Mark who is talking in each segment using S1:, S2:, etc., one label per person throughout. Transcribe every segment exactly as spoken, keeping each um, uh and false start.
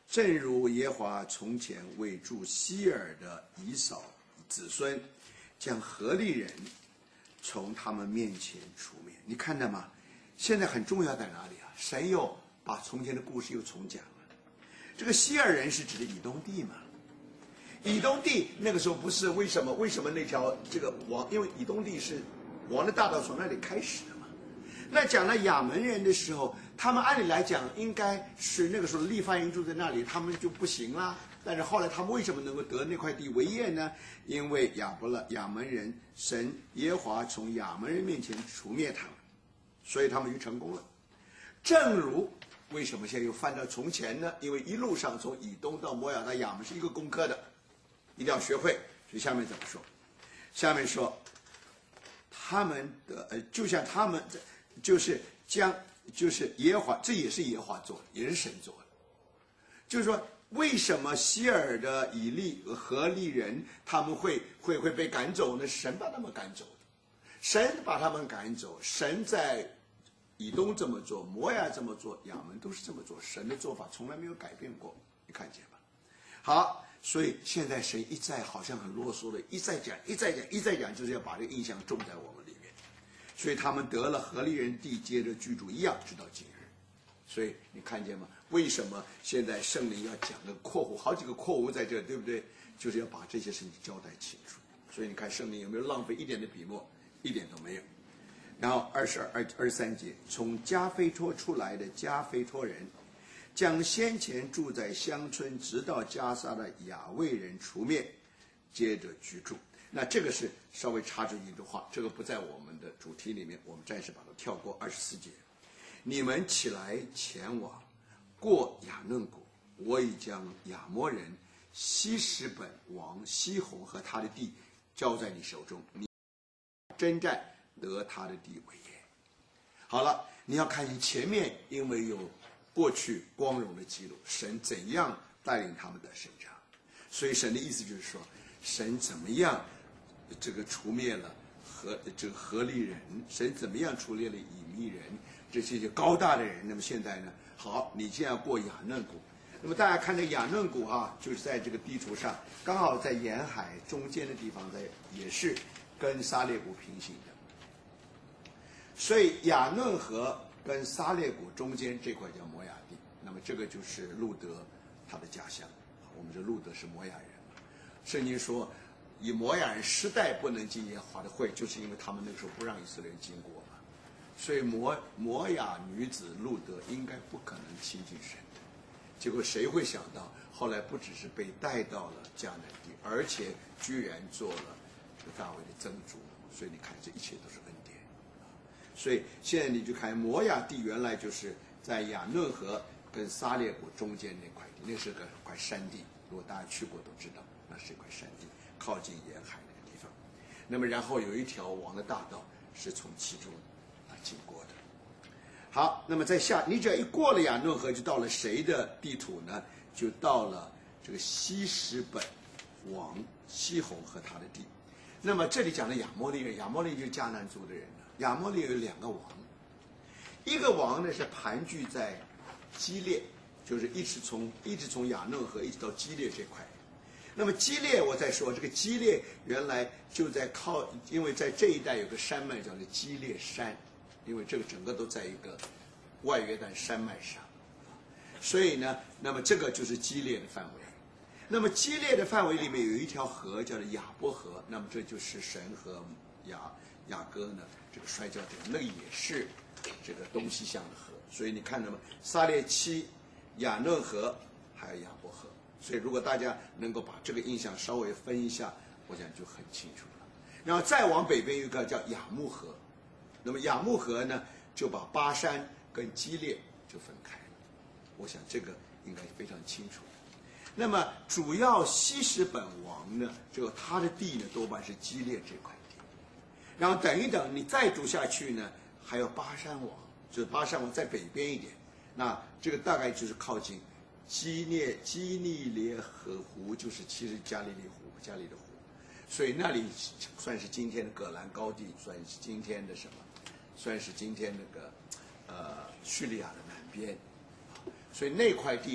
S1: 正如耶和华从前为住希尔的以扫子孙，将何利人从他们面前除灭。你看到吗？现在很重要在哪里啊？神又把从前的故事又重讲了。这个希尔人是指的以东地嘛？以东地那个时候不是为什么？为什么那条这个王？因为以东地是王的大道从那里开始的嘛。那讲了亚门人的时候，他们按理来讲应该是那个时候利乏音住在那里，他们就不行啦。但是后来他们为什么能够得那块地为业呢？因为亚伯勒亚门人神耶和华从亚门人面前除灭他们，所以他们就成功了。正如为什么现在又翻到从前呢？因为一路上从以东到摩亚到亚门是一个功课的，一定要学会。所以下面怎么说？下面说他们的呃，就像他们就是将就是耶和华，这也是耶和华做的，也是神做的。就是说，为什么希尔的以利和利人他们会会会被赶走呢？神把他们赶走的，神把他们赶走。神在以东这么做，摩亚这么做，亚门都是这么做，神的做法从来没有改变过，你看见吧？好，所以现在神一再好像很啰嗦的，一再讲，一再讲，一再讲，就是要把这个印象种在我们里面。所以他们得了何利人地，接着居住一样，直到今日。所以你看见吗？为什么现在圣灵要讲个括弧，好几个括弧在这，对不对？就是要把这些事情交代清楚。所以你看圣灵有没有浪费一点的笔墨？一点都没有。然后二十二、二二十三节，从加菲托出来的加菲托人，将先前住在乡村直到加沙的亚卫人除灭，接着居住。那这个是稍微插着一句话，这个不在我们的主题里面，我们暂时把它跳过。二十四节，你们起来前往，过雅嫩谷，我已将亚摩人西什本王西宏和他的地交在你手中，你征战得他的地为业。好了，你要看见前面，因为有过去光荣的记录，神怎样带领他们的生长，所以神的意思就是说，神怎么样这个除灭了和这个何利人，神怎么样除灭了以利人，这些高大的人。那么现在呢，好，你现在要过雅嫩谷。那么大家看这雅嫩谷啊，就是在这个地图上，刚好在沿海中间的地方，在也是跟撒列谷平行的。所以雅嫩河跟撒列谷中间这块叫摩亚地，那么这个就是路德他的家乡。我们这路德是摩亚人嘛，圣经说以摩亚人世代不能进耶和华的会，就是因为他们那个时候不让以色列人经过嘛。所以摩摩亚女子路德应该不可能亲近神的。结果谁会想到，后来不只是被带到了迦南地，而且居然做了这个大卫的曾祖。所以你看，这一切都是恩典。所以现在你就看摩亚地，原来就是在雅嫩河跟撒列谷中间那块地，那是个块山地。如果大家去过都知道，那是一块山地，靠近沿海那个地方。那么然后有一条王的大道是从其中啊经过的。好，那么在下，你只要一过了雅嫩河，就到了谁的地土呢？就到了这个西什本王西宏和他的地。那么这里讲的亚摩利人，亚摩利就是迦南族的人了。亚摩利有两个王，一个王呢是盘踞在基列，就是一直从一直从雅嫩河一直到基列这块。那么基列，我再说这个基列原来就在靠，因为在这一带有个山脉叫做基列山，因为这个整个都在一个外约旦山脉上，所以呢，那么这个就是基列的范围。那么基列的范围里面有一条河叫做雅波河，那么这就是神和雅雅各呢这个摔跤点，那个也是这个东西向的河。所以你看到吗？撒列七、雅嫩河还有雅波河。所以如果大家能够把这个印象稍微分一下，我想就很清楚了。然后再往北边有一个叫雅木河，那么雅木河呢就把巴山跟基列就分开了。我想这个应该非常清楚。那么主要西什本王呢，这个他的地呢多半是基列这块地。然后等一等，你再读下去呢，还有巴山王，就是巴山王在北边一点，那这个大概就是靠近基列基利列河湖，就是其实加利利湖，加利利湖，所以那里算是今天的葛兰高地，算是今天的什么？算是今天那个呃叙利亚的南边，所以那块地呢，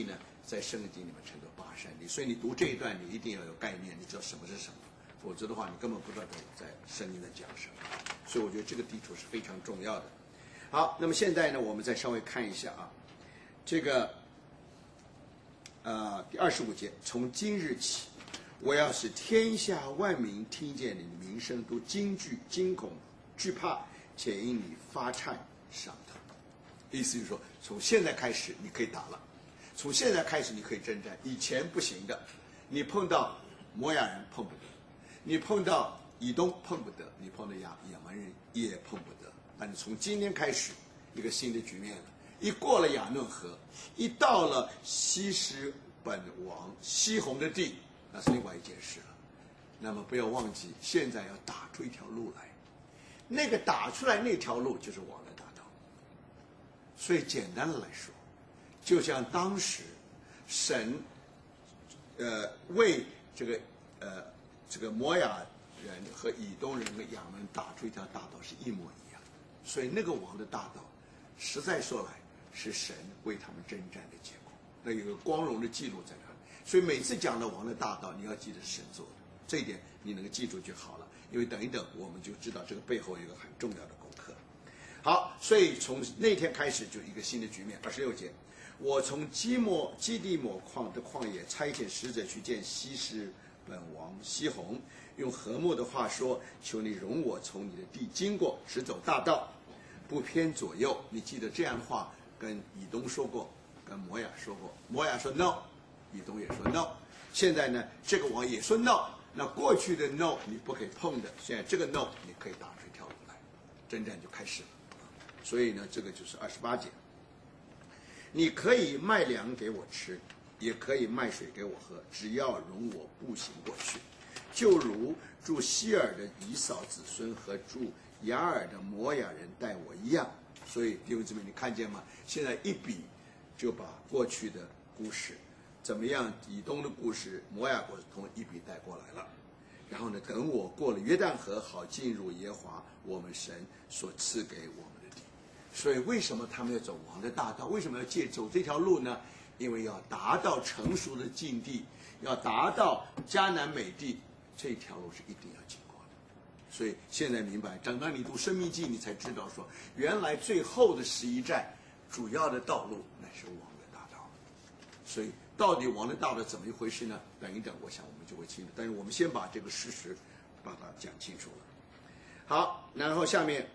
S1: 在圣经里面称作巴山地。所以你读这一段，你一定要有概念，你知道什么是什么，否则的话，你根本不知道在在圣经在讲什么。所以我觉得这个地图是非常重要的。好，那么现在呢，我们再稍微看一下啊，这个呃第二十五节，从今日起，我要使天下万民听见你的名声，都惊惧、惊恐、惧怕，且因你发颤伤疼。意思就是说，从现在开始你可以打了，从现在开始你可以征战，以前不行的。你碰到摩亚人碰不得，你碰到以东碰不得，你碰到亚亚蛮人也碰不得。但是从今天开始，一个新的局面了。一过了亚嫩河，一到了西施本王西宏的地，那是另外一件事了。那么不要忘记，现在要打出一条路来，那个打出来那条路就是王的大道。所以简单的来说，就像当时神呃为这个呃这个摩亚人和以东人和亚门打出一条大道是一模一样。所以那个王的大道，实在说来是神为他们征战的结果，那有个光荣的记录在那里。所以每次讲到王的大道，你要记得是神做的，这一点你能够记住就好了。因为等一等我们就知道这个背后有一个很重要的功课。好，所以从那天开始就一个新的局面。二十六节，我从基摩基地抹矿的旷野差遣使者去见西施本王西宏，用和睦的话说，求你容我从你的地经过，只走大道，不偏左右。你记得这样的话跟以东说过，跟摩亚说过。摩亚说 no， 以东也说 no。 现在呢这个王也说 no， 那过去的 no 你不可以碰的，现在这个 no 你可以打出一条路来，征战就开始了。所以呢这个就是二十八节，你可以卖粮给我吃，也可以卖水给我喝，只要容我步行过去，就如住希尔的以扫子孙和住雅尔的摩亚人待我一样。所以弟兄姊妹，你看见吗？现在一比就把过去的故事怎么样，以东的故事、摩亚故事同一笔带过来了。然后呢，等我过了约旦河，好进入耶和华我们神所赐给我们的地。所以为什么他们要走王的大道？为什么要借走这条路呢？因为要达到成熟的境地，要达到迦南美地，这条路是一定要经过的。所以现在明白，等到你读生命记，你才知道说，原来最后的十一站主要的道路乃是王的大道。所以到底王的大道怎么一回事呢？等一等我想我们就会清楚，但是我们先把这个事实把它讲清楚了。好，然后下面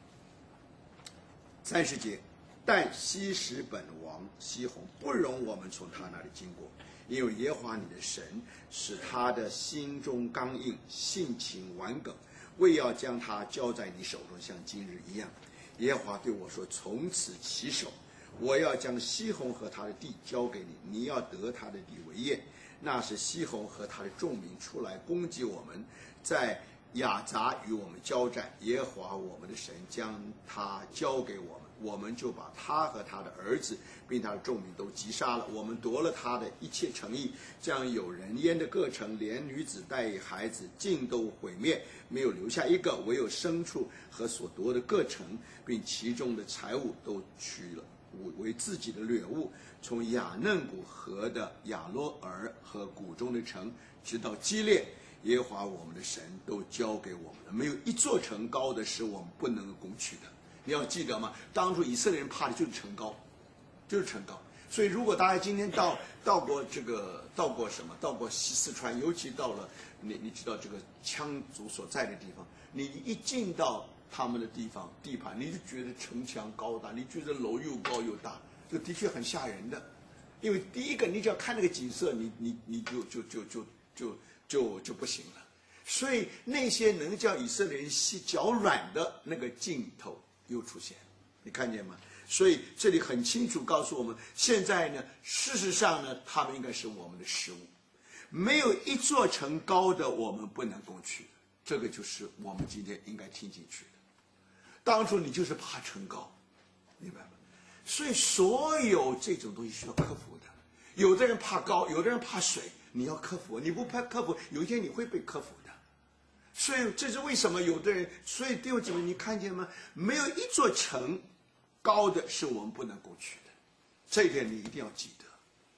S1: 三十节，但西施本王西宏不容我们从他那里经过，因为耶和华你的神使他的心中刚硬，性情顽梗，为要将他交在你手中，像今日一样。耶和华对我说，从此起手，我要将西宏和他的地交给你，你要得他的地为业。那是西宏和他的众民出来攻击我们，在雅杂与我们交战，耶和华我们的神将他交给我们，我们就把他和他的儿子并他的众民都击杀了。我们夺了他的一切城邑，将有人烟的各城，连女子带孩子尽都毁灭，没有留下一个，唯有牲畜和所夺的各城，并其中的财物都取了为自己的掠物，从雅嫩谷河的亚罗尔和谷中的城，直到基列，耶和华我们的神都交给我们了，没有一座城高的是我们不能攻取的。你要记得吗？当初以色列人怕的就是城高，就是城高。所以如果大家今天到到过这个到过什么，到过西四川，尤其到了你你知道这个羌族所在的地方，你一进到他们的地方地盘，你就觉得城墙高大，你觉得楼又高又大，这的确很吓人的。因为第一个，你只要看那个景色，你你你就就就就就就就不行了。所以那些能叫以色列人膝脚软的那个镜头又出现，你看见吗？所以这里很清楚告诉我们，现在呢，事实上呢，他们应该是我们的食物，没有一座城高的我们不能攻取的。这个就是我们今天应该听进去的。当初你就是怕城高，明白吗？所以所有这种东西需要克服的。有的人怕高，有的人怕水，你要克服，你不怕克服，有一天你会被克服的。所以这是为什么有的人，所以弟兄姊妹，你看见吗？没有一座城高的是我们不能攻取的，这一点你一定要记得。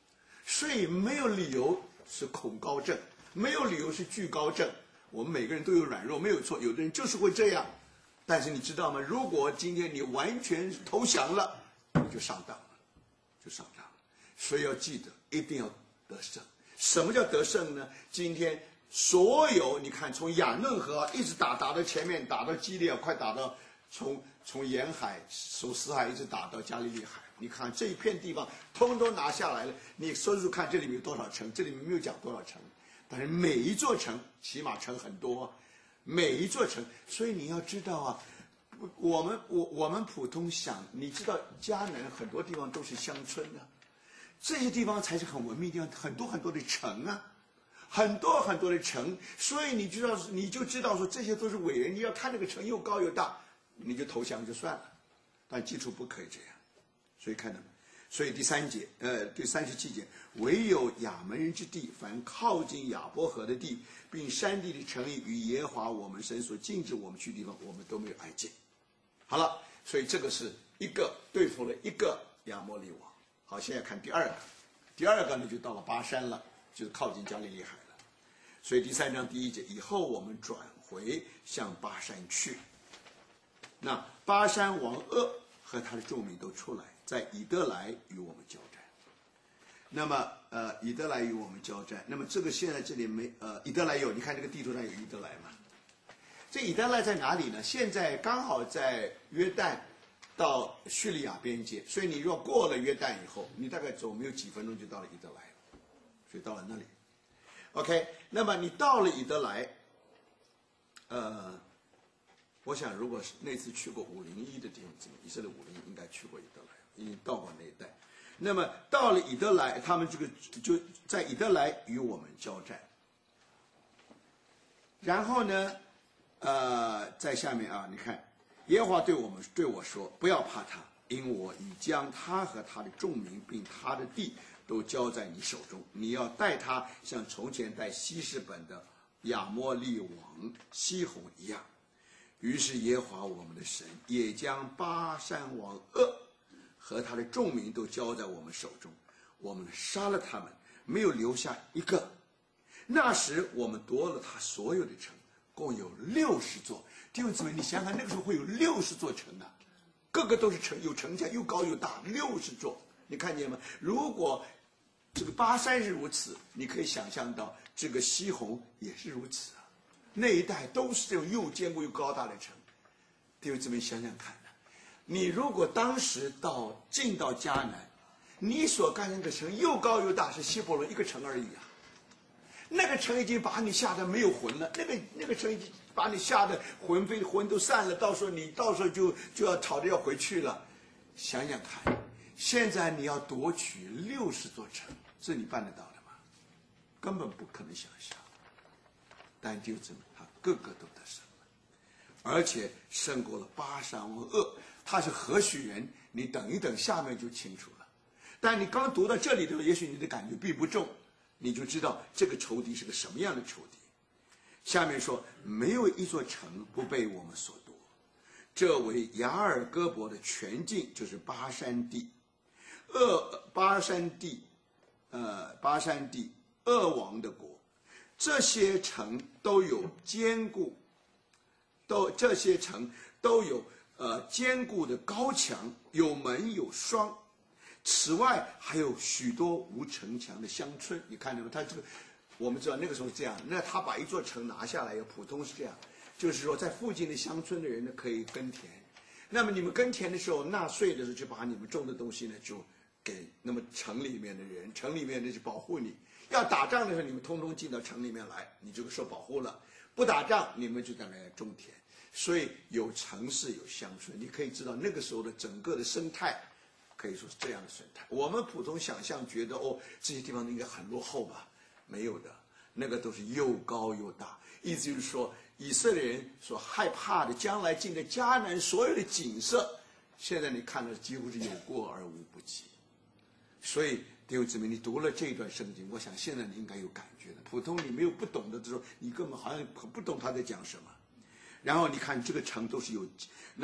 S1: 所以没有理由是恐高症，没有理由是惧高症。我们每个人都有软弱，没有错，有的人就是会这样。但是你知道吗？如果今天你完全投降了，你就上当了，就上当了。所以要记得，一定要得胜。什么叫得胜呢？今天所有你看，从雅嫩河一直打打到前面，打到基列，快打到从从沿海、从死海一直打到加利利海。你看这一片地方，通通拿下来了。你说说看，这里面有多少城？这里面没有讲多少城，但是每一座城起码城很多，每一座城。所以你要知道啊，我们我我们普通想，你知道迦南很多地方都是乡村啊，这些地方才是很文明的地方，很多很多的城啊。很多很多的城，所以你知道，你就知道说这些都是伟人。你要看那个城又高又大，你就投降就算了，但基础不可以这样。所以看到没？所以第三节，呃，第三十七节，唯有亚门人之地，凡靠近亚伯河的地，并山地的城邑，与耶和华我们神所禁止我们去的地方，我们都没有挨近。好了，所以这个是一个对付了一个亚摩利王。好，现在看第二个，第二个呢就到了巴山了，就是靠近加利利海了。所以第三章第一节，以后我们转回向巴山去。那巴山王噩和他的众民都出来，在以德来与我们交战。那么呃，以德来与我们交战。那么这个现在这里没呃，以德来有，你看这个地图上有以德来吗？这以德来在哪里呢？现在刚好在约旦到叙利亚边界，所以你若过了约旦以后，你大概走没有几分钟就到了以德来了，所以到了那里。OK， 那么你到了以德来，呃，我想如果是那次去过五零一的弟兄姊妹，以色列五零一应该去过以德来，已经到过那一带。那么到了以德来，他们这个就在以德来与我们交战。然后呢，呃，在下面啊，你看，耶和华对我们对我说：“不要怕他，因我已将他和他的众民并他的地都交在你手中，你要带他像从前带希实本的亚摩利王西宏一样。”于是耶和华我们的神也将巴山王噩和他的众民都交在我们手中，我们杀了他们，没有留下一个。那时我们夺了他所有的城，共有六十座。弟兄姊妹，你想想那个时候会有六十座城啊，个个都是城，有城墙，又高又大，六十座。你看见吗？如果这个巴山是如此，你可以想象到这个西宏也是如此啊。那一带都是这种又坚固又高大的城。弟兄姊妹想想看呢，你如果当时到进到迦南，你所干的那个城又高又大，是希伯伦一个城而已啊。那个城已经把你吓得没有魂了，那个那个城已经把你吓得魂飞魂都散了，到时候你到时候就就要吵着要回去了。想想看，现在你要夺取六十座城，这你办得到的吗？根本不可能想象。但就这么，他个个都得胜了，而且胜过了巴山王噩。他是何许人？你等一等，下面就清楚了。但你刚读到这里的时候，也许你的感觉并不重，你就知道这个仇敌是个什么样的仇敌。下面说，没有一座城不被我们所夺，这为雅尔戈伯的全境，就是巴山地，鄂巴山地，呃，巴山地鄂王的国。这些城都有坚固，都这些城都有呃坚固的高墙，有门有窗。此外还有许多无城墙的乡村。你看见没？他这个，我们知道那个时候是这样。那他把一座城拿下来，普通是这样，就是说在附近的乡村的人呢可以耕田。那么你们耕田的时候，纳税的时候就把你们种的东西呢就给那么城里面的人，城里面的就保护你。要打仗的时候，你们通通进到城里面来，你就受保护了。不打仗，你们就在那种田。所以有城市有乡村，你可以知道那个时候的整个的生态，可以说是这样的生态。我们普通想象觉得哦，这些地方应该很落后吧？没有的，那个都是又高又大。意思就是说，以色列人所害怕的将来进的迦南所有的景色，现在你看到几乎是有过而无不及。所以弟兄姊妹，你读了这段圣经，我想现在你应该有感觉了。普通你没有不懂的时候，你根本好像不懂他在讲什么。然后你看这个城都是有，那么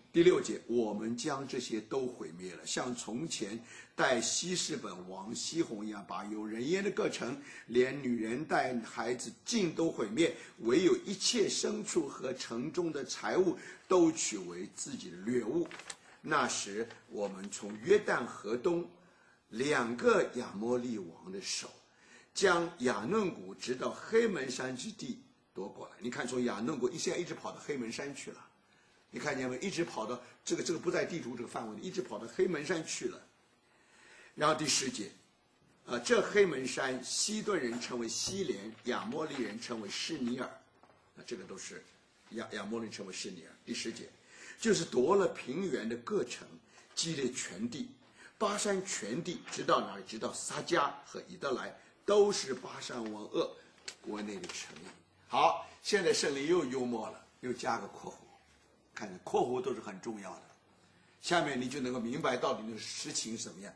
S1: 第六节，我们将这些都毁灭了，像从前带希实本王西宏一样，把有人烟的各城，连女人带孩子尽都毁灭，唯有一切牲畜和城中的财物都取为自己的掠物。那时我们从约旦河东两个亚摩利王的手，将亚嫩谷直到黑门山之地夺过来。你看，从亚嫩谷现在一直跑到黑门山去了，你看见没？一直跑到这个这个不在地图这个范围里，一直跑到黑门山去了。然后第十节，呃，这黑门山，西顿人称为西连，亚摩利人称为示尼尔，那这个都是亚亚摩利人称为示尼尔。第十节，就是夺了平原的各城，基列全地，巴山全地，直到哪里？直到撒迦和以德来，都是巴山王噩国内的城邑。好，现在圣灵又幽默了，又加个括弧，看着括弧都是很重要的。下面你就能够明白到底那个实情是什么样。